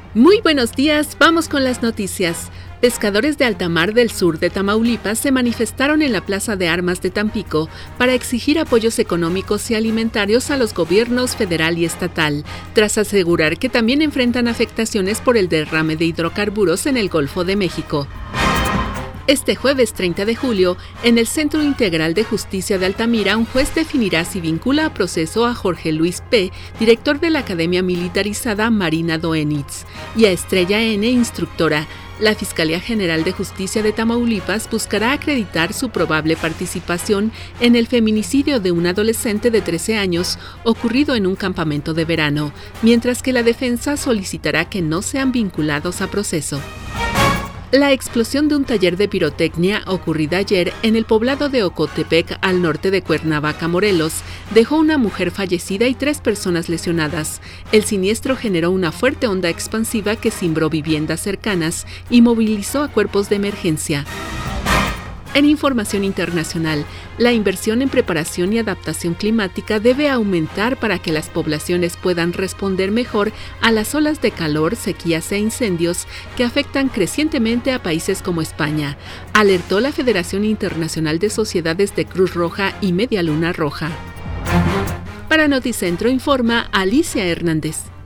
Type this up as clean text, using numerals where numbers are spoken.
Muy buenos días, vamos con las noticias. Pescadores de alta mar del sur de Tamaulipas se manifestaron en la Plaza de Armas de Tampico para exigir apoyos económicos y alimentarios a los gobiernos federal y estatal, tras asegurar que también enfrentan afectaciones por el derrame de hidrocarburos en el Golfo de México. Este jueves 30 de julio, en el Centro Integral de Justicia de Altamira, un juez definirá si vincula a proceso a Jorge Luis P., director de la Academia Militarizada Marina Doenitz, y a Estrella N., instructora. La Fiscalía General de Justicia de Tamaulipas buscará acreditar su probable participación en el feminicidio de un adolescente de 13 años ocurrido en un campamento de verano, mientras que la defensa solicitará que no sean vinculados a proceso. La explosión de un taller de pirotecnia ocurrida ayer en el poblado de Ocotepec, al norte de Cuernavaca, Morelos, dejó una mujer fallecida y 3 personas lesionadas. El siniestro generó una fuerte onda expansiva que cimbró viviendas cercanas y movilizó a cuerpos de emergencia. En información internacional, la inversión en preparación y adaptación climática debe aumentar para que las poblaciones puedan responder mejor a las olas de calor, sequías e incendios que afectan crecientemente a países como España, alertó la Federación Internacional de Sociedades de Cruz Roja y Media Luna Roja. Para Noticentro informa Alicia Hernández.